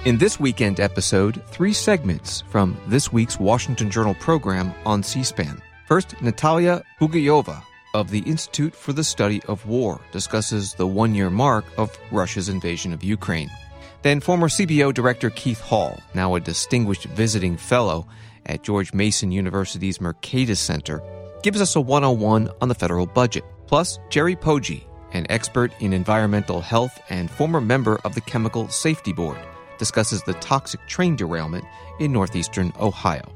In this weekend episode, 3 segments from this week's Washington Journal program on C-SPAN. First, Natalia Bugayova of the Institute for the Study of War discusses the 1-year mark of Russia's invasion of Ukraine. Then former CBO Director Keith Hall, now a distinguished visiting fellow at George Mason University's Mercatus Center, gives us a 101 on the federal budget. Plus, Jerry Poggi, an expert in environmental health and former member of the Chemical Safety Board, discusses the toxic train derailment in northeastern Ohio.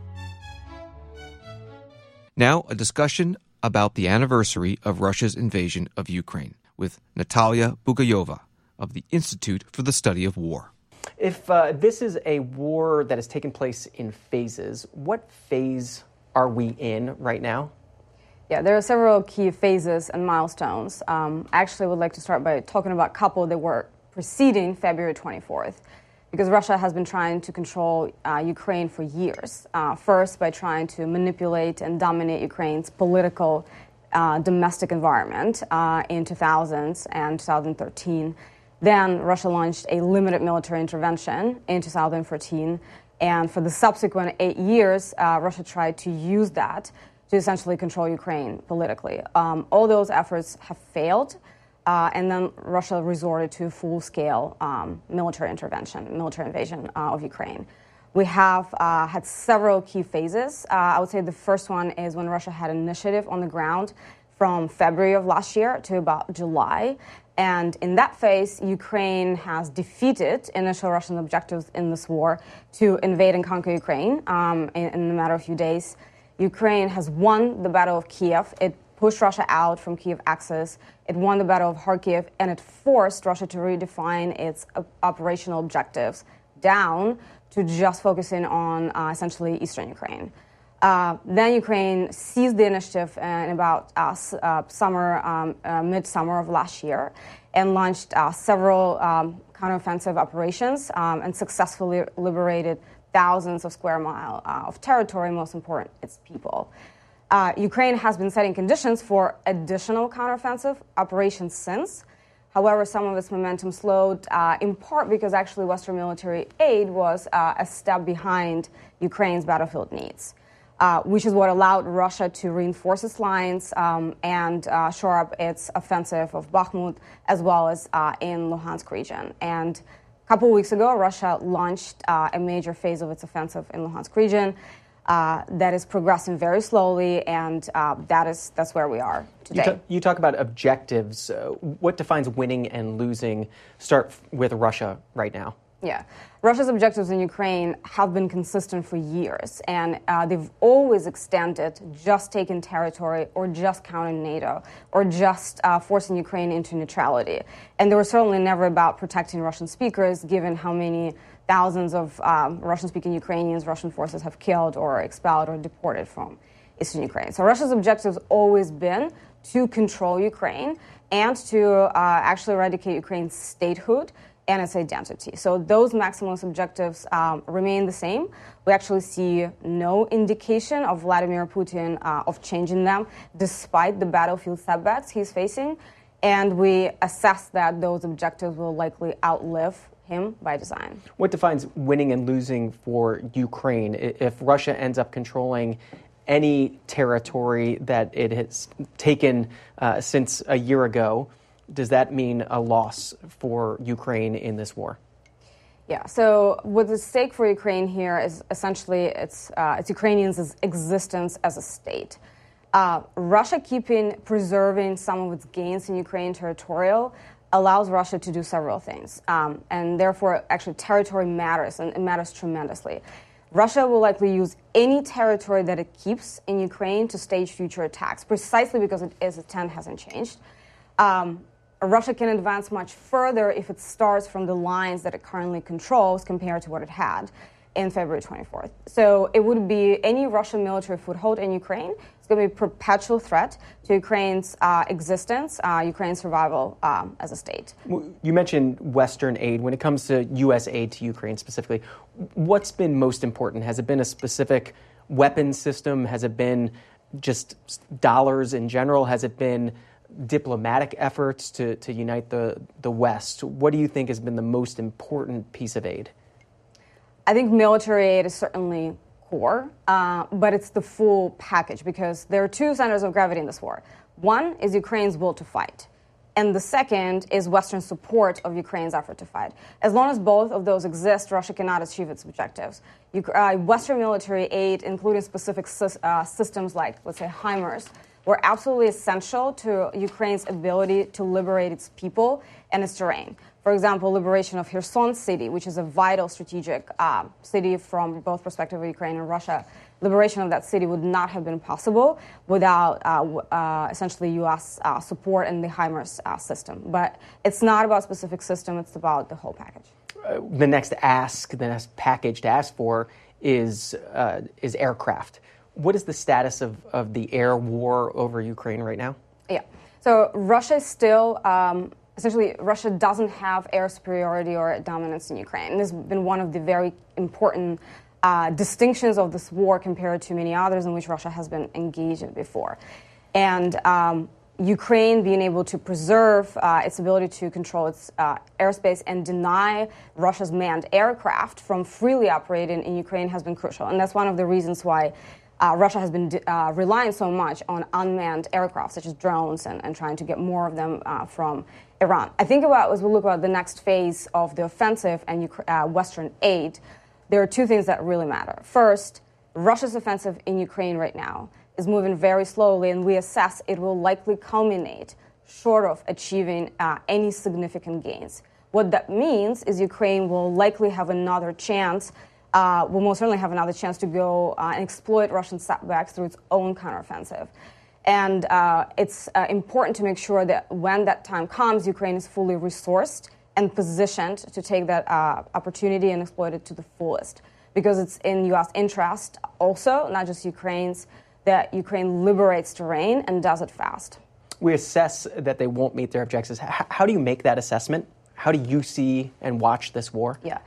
Now, a discussion about the anniversary of Russia's invasion of Ukraine with Natalia Bugayova of the Institute for the Study of War. If this is a war that has taken place in phases, what phase are we in right now? Yeah, there are several key phases and milestones. I actually would like to start by talking about a couple that were preceding February 24th. Because Russia has been trying to control Ukraine for years. First, by trying to manipulate and dominate Ukraine's political domestic environment in 2000 and 2013. Then Russia launched a limited military intervention in 2014. And for the subsequent 8 years, Russia tried to use that to essentially control Ukraine politically. All those efforts have failed. And then Russia resorted to full-scale military invasion of Ukraine. We have had several key phases. I would say the first one is when Russia had initiative on the ground from February of last year to about July. And in that phase, Ukraine has defeated initial Russian objectives in this war to invade and conquer Ukraine in a matter of a few days. Ukraine has won the Battle of Kiev. It pushed Russia out from Kiev axis. It won the Battle of Kharkiv, and it forced Russia to redefine its operational objectives down to just focusing on essentially eastern Ukraine. Then Ukraine seized the initiative in about midsummer of last year and launched several counteroffensive operations and successfully liberated thousands of square miles of territory, most important, its people. Ukraine has been setting conditions for additional counteroffensive operations since. However, some of its momentum slowed, in part because actually Western military aid was a step behind Ukraine's battlefield needs, which is what allowed Russia to reinforce its lines and shore up its offensive of Bakhmut, as well as in Luhansk region. And a couple of weeks ago, Russia launched a major phase of its offensive in Luhansk region. That is progressing very slowly, and that's where we are today. You talk about objectives. What defines winning and losing? Start with Russia right now. Yeah. Russia's objectives in Ukraine have been consistent for years, and they've always extended just taking territory or just counting NATO or just forcing Ukraine into neutrality. And they were certainly never about protecting Russian speakers, given how many thousands of Russian-speaking Ukrainians Russian forces have killed or expelled or deported from eastern Ukraine. So Russia's objective has always been to control Ukraine and to actually eradicate Ukraine's statehood and its identity. So those maximalist objectives remain the same. We actually see no indication of Vladimir Putin of changing them, despite the battlefield setbacks he's facing. And we assess that those objectives will likely outlive him by design. What defines winning and losing for Ukraine? If Russia ends up controlling any territory that it has taken since a year ago, does that mean a loss for Ukraine in this war? Yeah, so what's at stake for Ukraine here is essentially it's Ukrainians' existence as a state. Russia preserving some of its gains in Ukraine territorial allows Russia to do several things. And therefore, actually, territory matters, and it matters tremendously. Russia will likely use any territory that it keeps in Ukraine to stage future attacks, precisely because its intent hasn't changed. Russia can advance much further if it starts from the lines that it currently controls compared to what it had in February 24th. So it would be any Russian military foothold in Ukraine. It's going to be a perpetual threat to Ukraine's existence, Ukraine's survival as a state. You mentioned Western aid. When it comes to U.S. aid to Ukraine specifically, what's been most important? Has it been a specific weapon system? Has it been just dollars in general? Has it been diplomatic efforts to unite the West? What do you think has been the most important piece of aid? I think military aid is certainly core, but it's the full package because there are two centers of gravity in this war. One is Ukraine's will to fight, and the second is Western support of Ukraine's effort to fight. As long as both of those exist, Russia cannot achieve its objectives. Western military aid, including specific systems like, let's say, HIMARS, were absolutely essential to Ukraine's ability to liberate its people and its terrain. For example, liberation of Kherson city, which is a vital strategic city from both perspectives of Ukraine and Russia. Liberation of that city would not have been possible without essentially U.S. support in the HIMARS system. But it's not about a specific system, it's about the whole package. The next package to ask for is aircraft. What is the status of the air war over Ukraine right now? Yeah. So Russia is still, essentially, Russia doesn't have air superiority or dominance in Ukraine. And this has been one of the very important distinctions of this war compared to many others in which Russia has been engaged in before. And Ukraine being able to preserve its ability to control its airspace and deny Russia's manned aircraft from freely operating in Ukraine has been crucial. And that's one of the reasons why Russia has been relying so much on unmanned aircraft, such as drones, and trying to get more of them from Iran. I think as we look at the next phase of the offensive and Western aid, there are two things that really matter. First, Russia's offensive in Ukraine right now is moving very slowly, and we assess it will likely culminate short of achieving any significant gains. What that means is Ukraine will likely have another chance, will most certainly have another chance to go and exploit Russian setbacks through its own counteroffensive. And it's important to make sure that when that time comes, Ukraine is fully resourced and positioned to take that opportunity and exploit it to the fullest. Because it's in U.S. interest also, not just Ukraine's, that Ukraine liberates terrain and does it fast. We assess that they won't meet their objectives. How do you make that assessment? How do you see and watch this war? Yeah.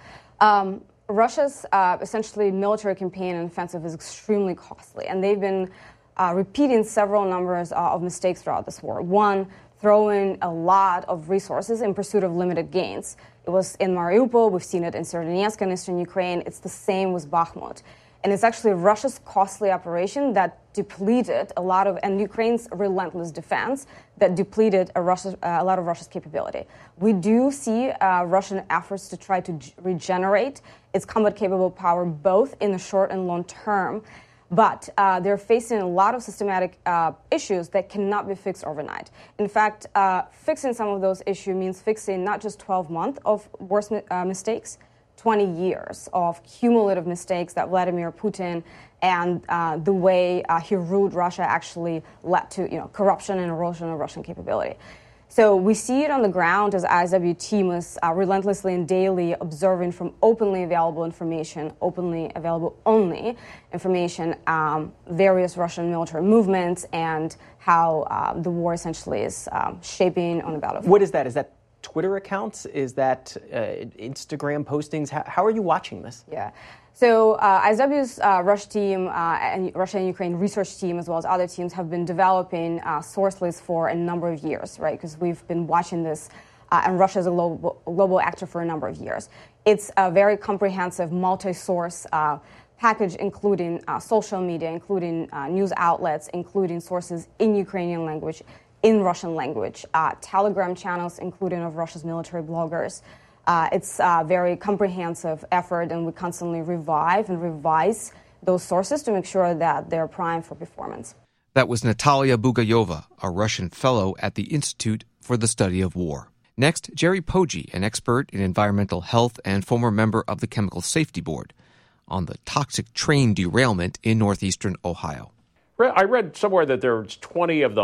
Russia's essentially military campaign and offensive is extremely costly, and they've been repeating several numbers of mistakes throughout this war. One, throwing a lot of resources in pursuit of limited gains. It was in Mariupol, we've seen it in Severodonetsk in eastern Ukraine, it's the same with Bakhmut. And it's actually Russia's costly operation that depleted a lot of, and Ukraine's relentless defense that depleted a lot of Russia's capability. We do see Russian efforts to try to regenerate its combat-capable power both in the short and long term, but they're facing a lot of systematic issues that cannot be fixed overnight. In fact, fixing some of those issues means fixing not just 12 months of worst mistakes, 20 years of cumulative mistakes that Vladimir Putin and the way he ruled Russia actually led to corruption and erosion of Russian capability. So we see it on the ground as ISW team is relentlessly and daily observing from openly available information, openly available only information, various Russian military movements and how the war essentially is shaping on the battlefield. What is that? Is that Twitter accounts? Is that Instagram postings? How are you watching this? Yeah. So ISW's Russia team and Russia and Ukraine research team, as well as other teams, have been developing source lists for a number of years, right? Because we've been watching this, and Russia is a global actor for a number of years. It's a very comprehensive, multi-source package, including social media, including news outlets, including sources in Ukrainian language, in Russian language, Telegram channels, including of Russia's military bloggers. It's a very comprehensive effort, and we constantly revive and revise those sources to make sure that they're primed for performance. That was Natalia Bugayova, a Russian fellow at the Institute for the Study of War. Next, Jerry Poggi, an expert in environmental health and former member of the Chemical Safety Board, on the toxic train derailment in northeastern Ohio. I read somewhere that there's 20 of the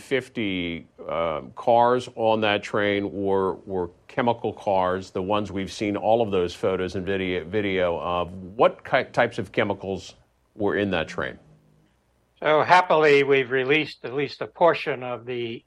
150 cars on that train were chemical cars, the ones we've seen all of those photos and video of. What types of chemicals were in that train? So happily, we've released at least a portion of the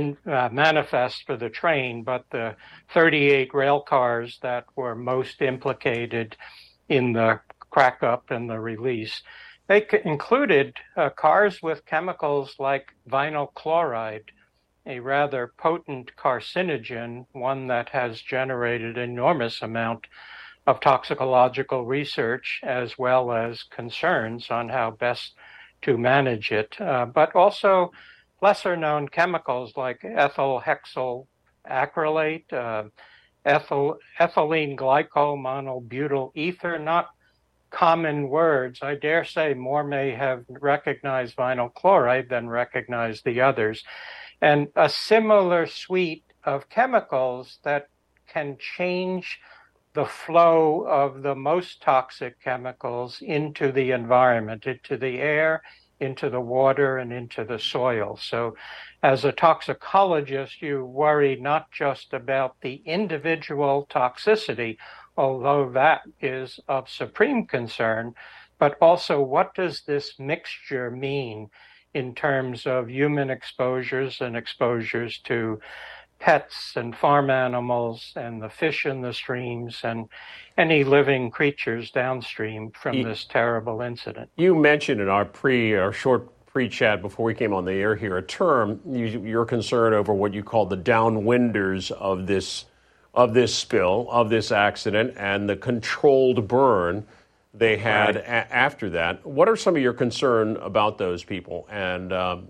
manifest for the train, but the 38 rail cars that were most implicated in the crack-up and the release, they included cars with chemicals like vinyl chloride, a rather potent carcinogen, one that has generated an enormous amount of toxicological research as well as concerns on how best to manage it, but also lesser known chemicals like ethyl hexyl acrylate, ethylene glycomonobutyl ether, not common words. I dare say more may have recognized vinyl chloride than recognized the others. And a similar suite of chemicals that can change the flow of the most toxic chemicals into the environment, into the air, into the water, and into the soil. So as a toxicologist, you worry not just about the individual toxicity, although that is of supreme concern, but also what does this mixture mean in terms of human exposures and exposures to pets and farm animals and the fish in the streams and any living creatures downstream from this terrible incident. You mentioned in our short pre-chat before we came on the air here a term, you're concerned over what you call the downwinders of this spill, of this accident, and the controlled burn they had after that. What are some of your concern about those people and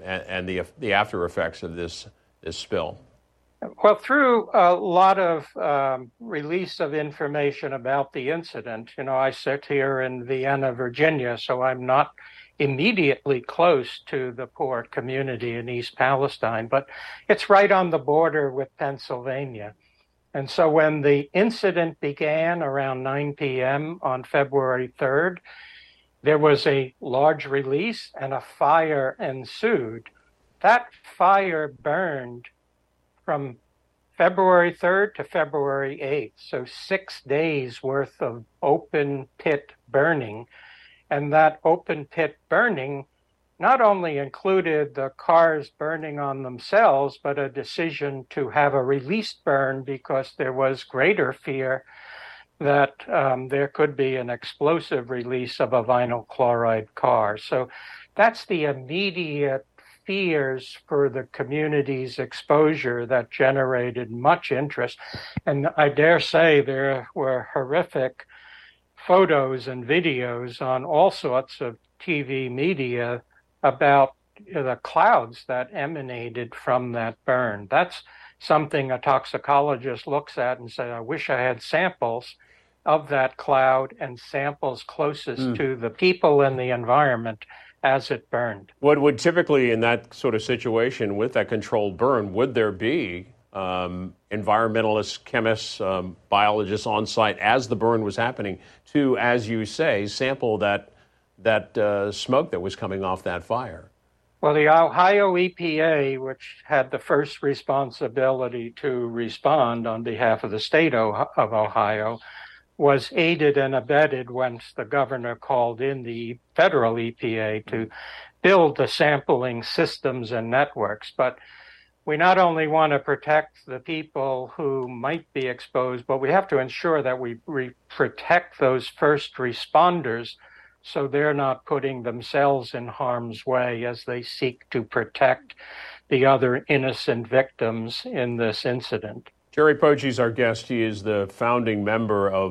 the after effects of this spill? Well, through a lot of release of information about the incident, I sit here in Vienna, Virginia, so I'm not immediately close to the poor community in East Palestine, but it's right on the border with Pennsylvania. And so when the incident began around 9 p.m. on February 3rd, there was a large release and a fire ensued. That fire burned from February 3rd to February 8th, so 6 days worth of open pit burning. And that open pit burning not only included the cars burning on themselves, but a decision to have a released burn because there was greater fear that there could be an explosive release of a vinyl chloride car. So that's the immediate fears for the community's exposure that generated much interest. And I dare say there were horrific photos and videos on all sorts of TV media about the clouds that emanated from that burn. That's something a toxicologist looks at and says, I wish I had samples of that cloud and samples closest to the people and the environment as it burned. What would typically, in that sort of situation with that controlled burn, would there be environmentalists, chemists, biologists on site as the burn was happening to, as you say, sample that smoke that was coming off that fire? Well, the Ohio EPA, which had the first responsibility to respond on behalf of the state of Ohio, was aided and abetted once the governor called in the federal EPA to build the sampling systems and networks. But we not only want to protect the people who might be exposed, but we have to ensure that we protect those first responders so they're not putting themselves in harm's way as they seek to protect the other innocent victims in this incident. Jerry Poggi is our guest. He is the founding member of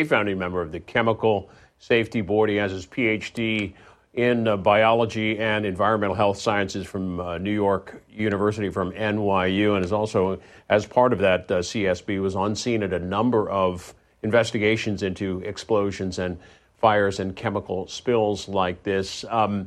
the Chemical Safety Board. He has his PhD in biology and environmental health sciences from New York University, from NYU, and is also, as part of that CSB, was on scene at a number of investigations into explosions and fires and chemical spills like this.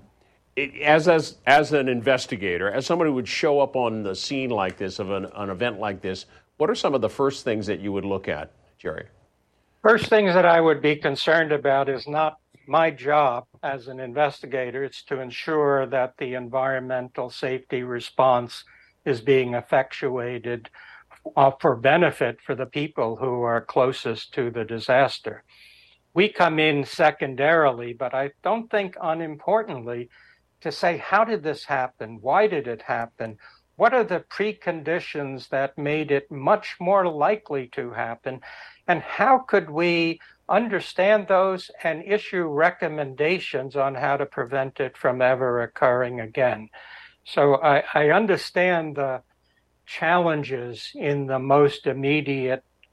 As an investigator, as someone who would show up on the scene like this, of an event like this, what are some of the first things that you would look at, Jerry? First things that I would be concerned about is not my job as an investigator. It's to ensure that the environmental safety response is being effectuated for benefit for the people who are closest to the disaster. We come in secondarily, but I don't think unimportantly, to say, how did this happen? Why did it happen? What are the preconditions that made it much more likely to happen? And how could we understand those and issue recommendations on how to prevent it from ever occurring again? So I understand the challenges in the most immediate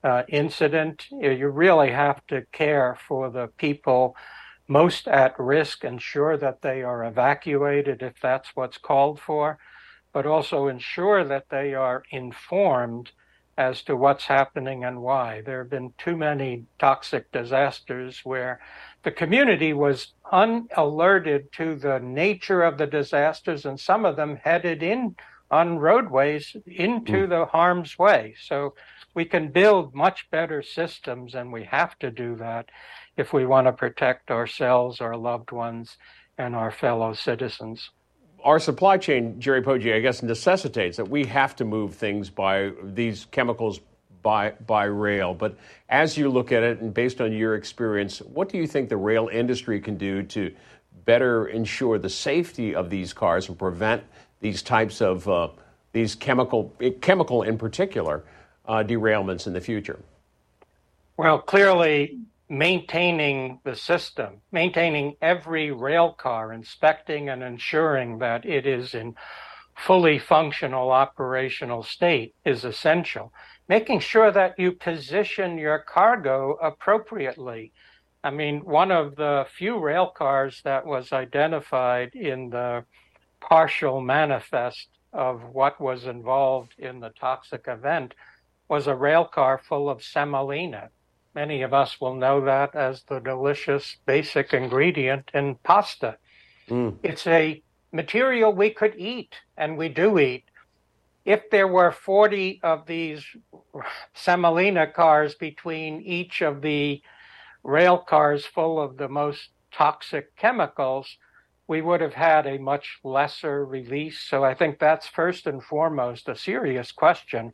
incident. You really have to care for the people most at risk, ensure that they are evacuated if that's what's called for, but also ensure that they are informed as to what's happening and why. There have been too many toxic disasters where the community was unalerted to the nature of the disasters, and some of them headed in on roadways into the harm's way. So we can build much better systems, and we have to do that if we want to protect ourselves, our loved ones, and our fellow citizens. Our supply chain, Jerry Poggi, I guess, necessitates that we have to move things by these chemicals by rail. But as you look at it, and based on your experience, what do you think the rail industry can do to better ensure the safety of these cars and prevent these types of these chemical in particular derailments in the future? Well, clearly, maintaining the system, maintaining every rail car, inspecting and ensuring that it is in fully functional operational state is essential. Making sure that you position your cargo appropriately. I mean, one of the few rail cars that was identified in the partial manifest of what was involved in the toxic event was a rail car full of semolina. Many of us will know that as the delicious basic ingredient in pasta. It's a material we could eat, and we do eat. If there were 40 of these semolina cars between each of the rail cars full of the most toxic chemicals, we would have had a much lesser release. So I think that's first and foremost a serious question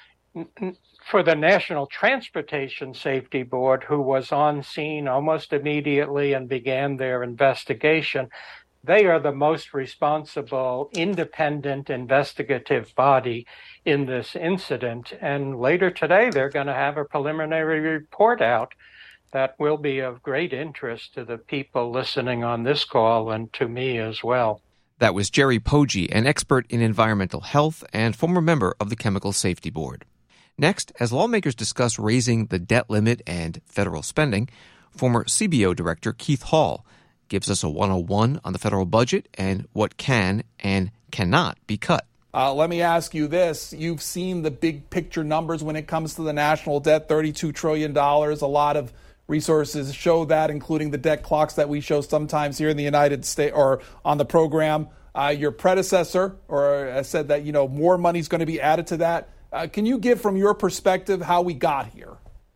for the National Transportation Safety Board, who was on scene almost immediately and began their investigation. They are the most responsible, independent investigative body in this incident. And later today, they're going to have a preliminary report out that will be of great interest to the people listening on this call and to me as well. That was Jerry Poggi, an expert in environmental health and former member of the Chemical Safety Board. Next, as lawmakers discuss raising the debt limit and federal spending, former CBO Director Keith Hall gives us a 101 on the federal budget and what can and cannot be cut. Let me ask you this. You've seen the big picture numbers when it comes to the national debt, $32 trillion. A lot of resources show that, including the debt clocks that we show sometimes here in the United States or on the program. Your predecessor said that, more money is going to be added to that. Can you give from your perspective how we got here?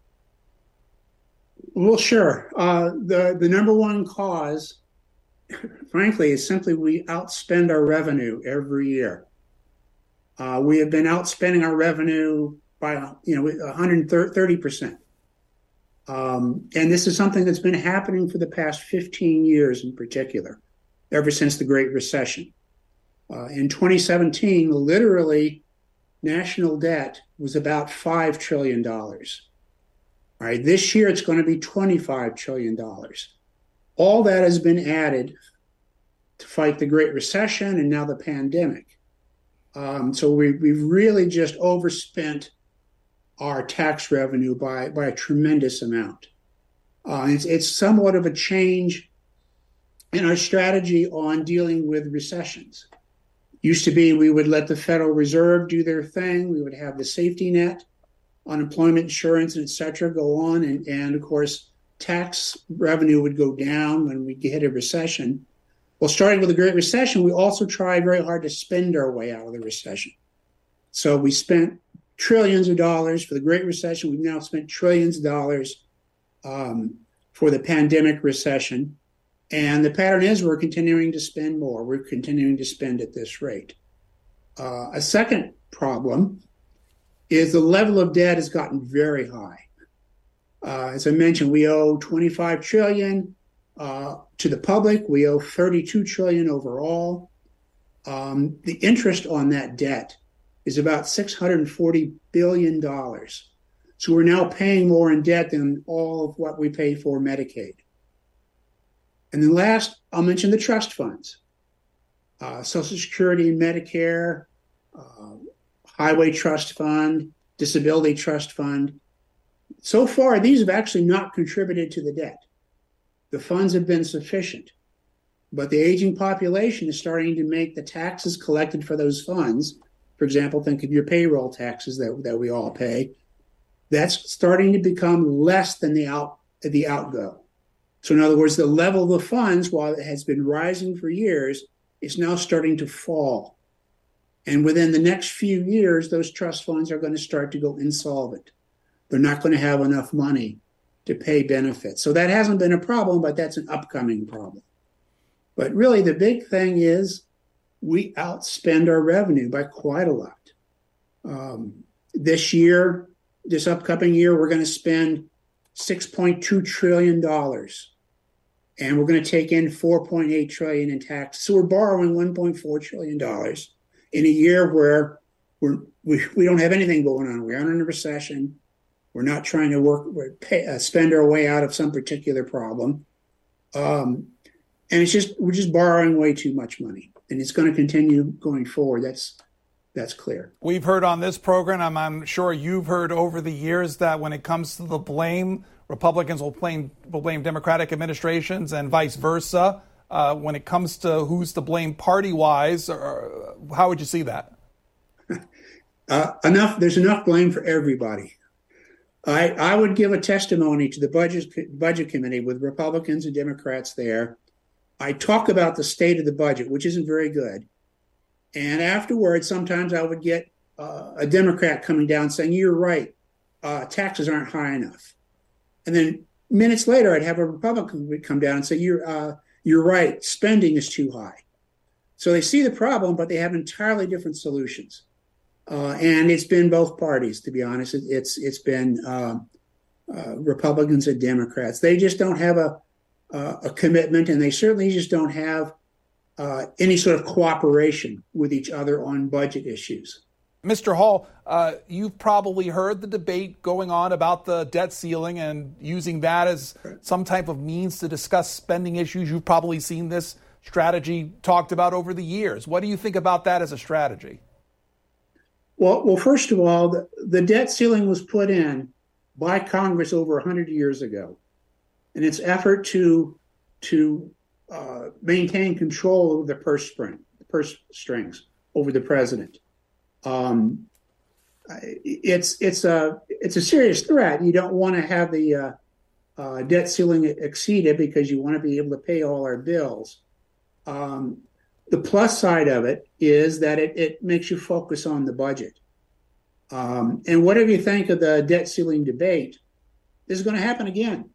Well, sure. The number one cause, frankly, is simply we outspend our revenue every year. We have been outspending our revenue by 130%. And this is something that's been happening for the past 15 years in particular, ever since the Great Recession. In 2017, literally, national debt was about $5 trillion. All right, this year it's going to be $25 trillion. All that has been added to fight the Great Recession and now the pandemic. So we've really just overspent our tax revenue by a tremendous amount. It's somewhat of a change in our strategy on dealing with recessions. Used to be we would let the Federal Reserve do their thing. We would have the safety net, unemployment insurance, et cetera, go on. And of course, tax revenue would go down when we hit a recession. Well, starting with the Great Recession, we also tried very hard to spend our way out of the recession. So we spent trillions of dollars for the Great Recession. We've now spent trillions of dollars for the pandemic recession. And the pattern is we're continuing to spend more. We're continuing to spend at this rate. A second problem is the level of debt has gotten very high. As I mentioned, we owe $25 trillion to the public. We owe $32 trillion overall. The interest on that debt is about $640 billion. So we're now paying more in debt than all of what we pay for Medicaid. And then last, I'll mention the trust funds. Social Security and Medicare, Highway Trust Fund, Disability Trust Fund. So far, these have actually not contributed to the debt. The funds have been sufficient. But the aging population is starting to make the taxes collected for those funds, for example, think of your payroll taxes that we all pay, that's starting to become less than the outgo. So in other words, the level of the funds, while it has been rising for years, is now starting to fall. And within the next few years, those trust funds are going to start to go insolvent. They're not going to have enough money to pay benefits. So that hasn't been a problem, but that's an upcoming problem. But really, the big thing is we outspend our revenue by quite a lot. This upcoming year, we're going to spend $6.2 trillion. And we're going to take in $4.8 trillion in taxes. So we're borrowing $1.4 trillion in a year where we don't have anything going on. We aren't in a recession. We're not trying to spend our way out of some particular problem. And we're just borrowing way too much money. And it's going to continue going forward. That's clear. We've heard on this program, I'm sure you've heard over the years, that when it comes to the blame, Republicans will blame Democratic administrations and vice versa. When it comes to who's to blame party-wise, how would you see that? There's enough blame for everybody. I would give a testimony to the budget committee with Republicans and Democrats there. I talk about the state of the budget, which isn't very good. And afterwards, sometimes I would get a Democrat coming down saying, "You're right, taxes aren't high enough." And then minutes later, I'd have a Republican come down and say, "You're right, spending is too high." So they see the problem, but they have entirely different solutions. And it's been both parties, to be honest. It's been Republicans and Democrats. They just don't have a commitment, and they certainly just don't have any sort of cooperation with each other on budget issues. Mr. Hall, you've probably heard the debate going on about the debt ceiling and using that as some type of means to discuss spending issues. You've probably seen this strategy talked about over the years. What do you think about that as a strategy? Well, first of all, the debt ceiling was put in by Congress over 100 years ago in its effort to maintain control of the purse strings over the president. It's a serious threat. You don't want to have the debt ceiling exceeded because you want to be able to pay all our bills. The plus side of it is that it makes you focus on the budget. And whatever you think of the debt ceiling debate, this is going to happen again.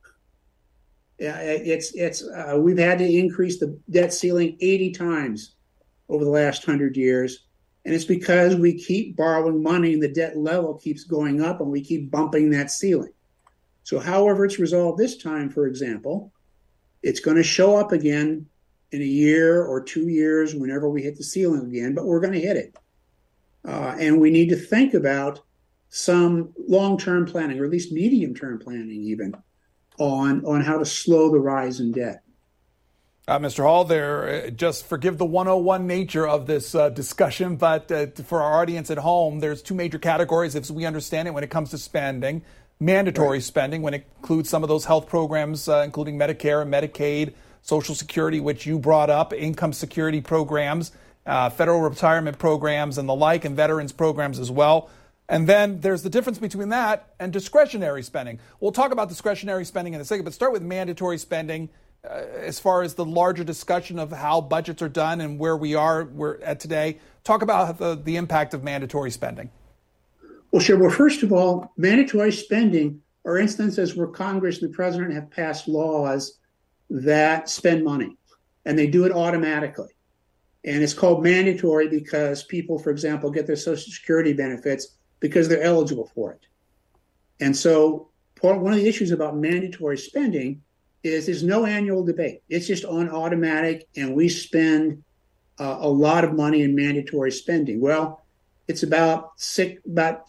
We've had to increase the debt ceiling 80 times over the last 100 years. And it's because we keep borrowing money and the debt level keeps going up and we keep bumping that ceiling. So however it's resolved this time, for example, it's going to show up again in a year or 2 years whenever we hit the ceiling again, but we're going to hit it. And we need to think about some long-term planning, or at least medium-term planning even, on how to slow the rise in debt. Mr. Hall, just forgive the 101 nature of this discussion, but for our audience at home, there's two major categories, as we understand it, when it comes to spending. Mandatory spending, when it includes some of those health programs, including Medicare and Medicaid, Social Security, which you brought up, income security programs, federal retirement programs and the like, and veterans programs as well. And then there's the difference between that and discretionary spending. We'll talk about discretionary spending in a second, but start with mandatory spending. As far as the larger discussion of how budgets are done and where we're at today, talk about the impact of mandatory spending. Well, sure. Well, first of all, mandatory spending are instances where Congress and the president have passed laws that spend money, and they do it automatically. And it's called mandatory because people, for example, get their Social Security benefits because they're eligible for it. And so one of the issues about mandatory spending is there's no annual debate. It's just on automatic, and we spend a lot of money in mandatory spending. Well, it's about 60%,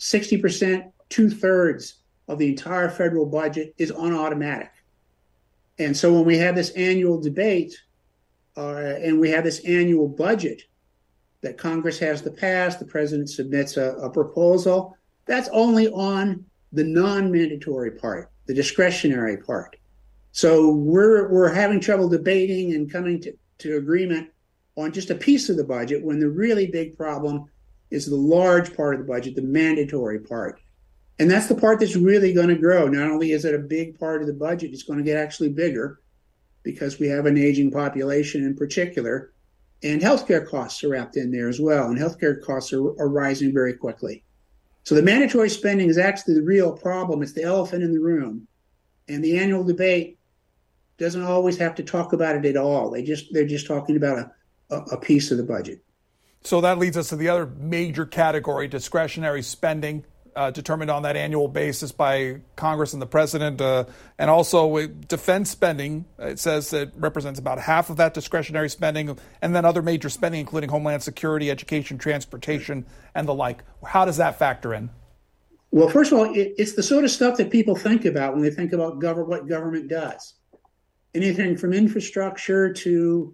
2/3 of the entire federal budget is on automatic. And so when we have this annual debate and we have this annual budget that Congress has to pass, the president submits a proposal, that's only on the non-mandatory part, the discretionary part. So we're having trouble debating and coming to agreement on just a piece of the budget when the really big problem is the large part of the budget, the mandatory part. And that's the part that's really going to grow. Not only is it a big part of the budget, it's going to get actually bigger because we have an aging population in particular. And healthcare costs are wrapped in there as well. And healthcare costs are rising very quickly. So the mandatory spending is actually the real problem. It's the elephant in the room. And the annual debate doesn't always have to talk about it at all. They're just talking about a piece of the budget. So that leads us to the other major category, discretionary spending, determined on that annual basis by Congress and the president, and also defense spending. It says it represents about half of that discretionary spending, and then other major spending, including Homeland Security, education, transportation, and the like. How does that factor in? Well, first of all, it's the sort of stuff that people think about when they think about what government does. Anything from infrastructure to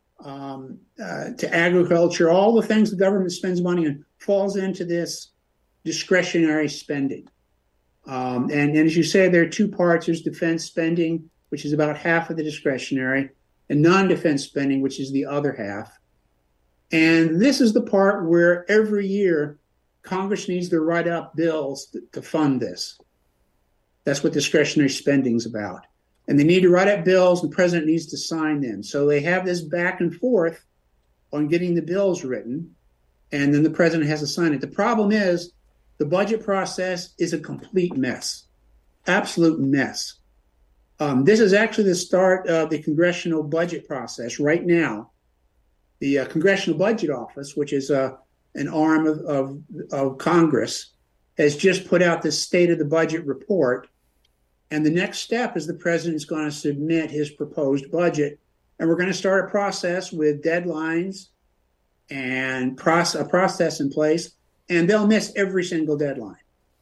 agriculture, all the things the government spends money on falls into this discretionary spending. And as you say, there are two parts. There's defense spending, which is about half of the discretionary, and non-defense spending, which is the other half. And this is the part where every year Congress needs to write up bills to fund this. That's what discretionary spending is about. And they need to write up bills, and the president needs to sign them. So they have this back and forth on getting the bills written, and then the president has to sign it. The problem is the budget process is a complete mess, absolute mess. This is actually the start of the congressional budget process right now. The Congressional Budget Office, which is an arm of Congress, has just put out this State of the Budget report. And the next step is the president's going to submit his proposed budget. And we're going to start a process with deadlines and a process in place. And they'll miss every single deadline.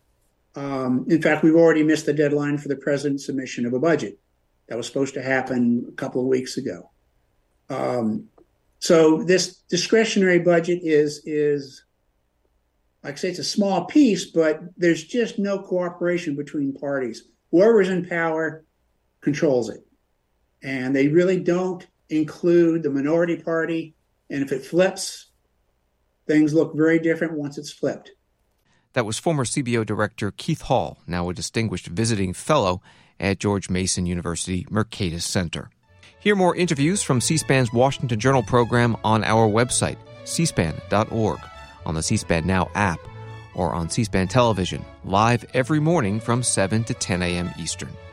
In fact, we've already missed the deadline for the president's submission of a budget. That was supposed to happen a couple of weeks ago. So this discretionary budget is, like I say, it's a small piece, but there's just no cooperation between parties. Whoever's in power controls it. And they really don't include the minority party. And if it flips, things look very different once it's flipped. That was former CBO Director Keith Hall, now a distinguished visiting fellow at George Mason University Mercatus Center. Hear more interviews from C-SPAN's Washington Journal program on our website, cspan.org, on the C-SPAN Now app, or on C-SPAN Television, live every morning from 7 to 10 a.m. Eastern.